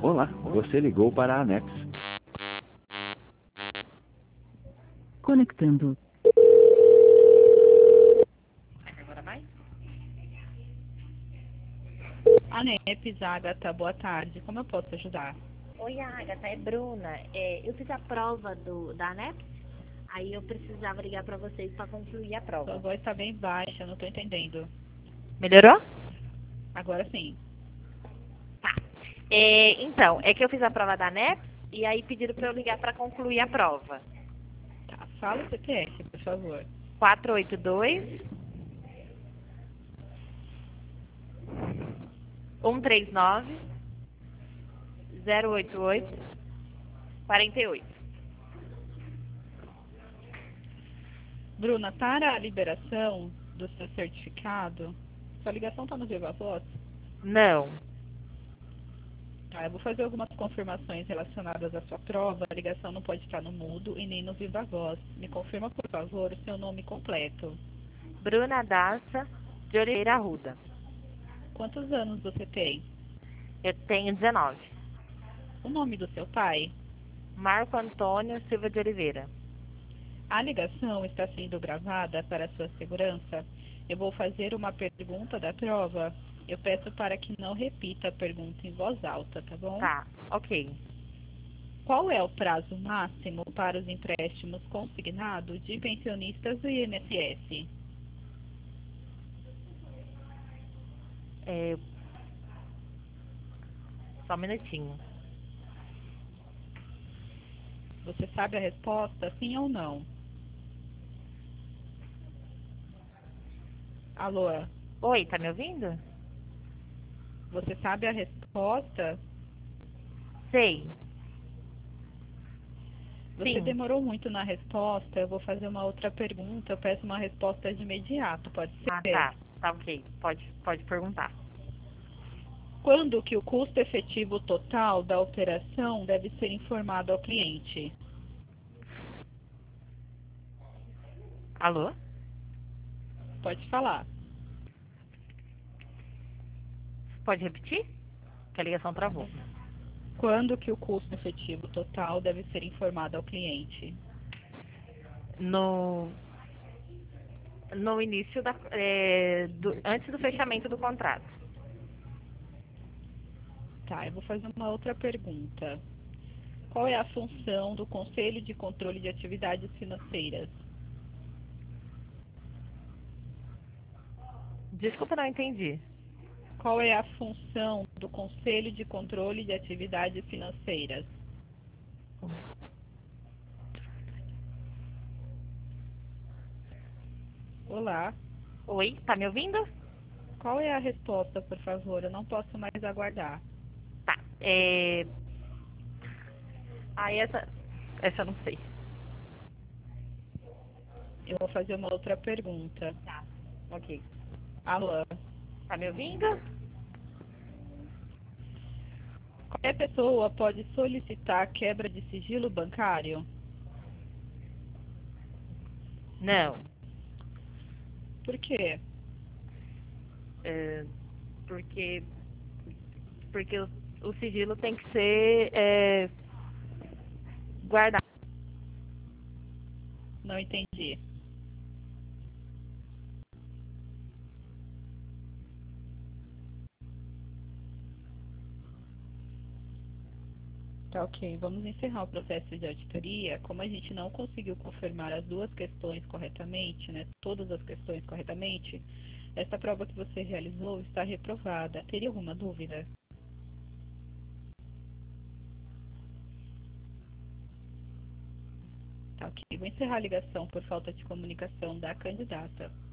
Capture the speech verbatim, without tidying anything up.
Olá, você ligou para a Anex. Conectando. Agora vai? Aneps, Agatha, boa tarde. Como eu posso ajudar? Oi, Agatha, é Bruna. É, eu fiz a prova do, da ANEP, aí eu precisava ligar para vocês para concluir a Sua prova. voz está bem baixa, não estou entendendo. Melhorou? Agora sim. Tá. É, então, é que eu fiz a prova da ANEP e aí pediram para eu ligar para concluir a prova. Tá, fala o C P F, por favor. quatro oito dois, um três nove, zero oito oito, quatro oito. Bruna, para a liberação do seu certificado, sua ligação está no Viva Voz? Não. Tá, eu vou fazer algumas confirmações relacionadas à sua prova. A ligação não pode estar no mudo e nem no Viva Voz. Me confirma, por favor, o seu nome completo. Bruna Daça de Oliveira Arruda. Quantos anos você tem? Eu tenho dezenove. O nome do seu pai? Marco Antônio Silva de Oliveira. A ligação está sendo gravada para sua segurança. Eu vou fazer uma pergunta da prova. Eu peço para que não repita a pergunta em voz alta, tá bom? Tá, ok. Qual é o prazo máximo para os empréstimos consignados de pensionistas do I N S S? É, só um minutinho. Você sabe a resposta, sim ou não? Alô, Oi, tá me ouvindo? você sabe a resposta? Sei. Você Sim. demorou muito na resposta, eu vou fazer uma outra pergunta, eu peço uma resposta de imediato, pode ser? Ah, tá. Tá ok. Pode, pode perguntar. Quando que o custo efetivo total da operação deve ser informado ao cliente? Alô? Pode falar. Pode repetir? Que a ligação travou. Quando que o custo efetivo total deve ser informado ao cliente? No, no início da. É, do, antes do fechamento do contrato. Tá, eu vou fazer uma outra pergunta. Qual é a função do Conselho de Controle de Atividades Financeiras? Desculpa, não entendi. Qual é a função do Conselho de Controle de Atividades Financeiras? Olá. Oi, tá me ouvindo? Qual é a resposta, por favor? Eu não posso mais aguardar. Tá. É... Ah, essa. Essa eu não sei. Eu vou fazer uma outra pergunta. Tá. Ok. Alô. Tá me ouvindo? Qualquer pessoa pode solicitar quebra de sigilo bancário? Não. Por quê? É, porque. Porque o, o sigilo tem que ser é, guardado. Não entendi. Tá, ok. Vamos encerrar o processo de auditoria. Como a gente não conseguiu confirmar as duas questões corretamente, né, todas as questões corretamente, essa prova que você realizou está reprovada. Teria alguma dúvida? Tá, ok. Vou encerrar a ligação por falta de comunicação da candidata.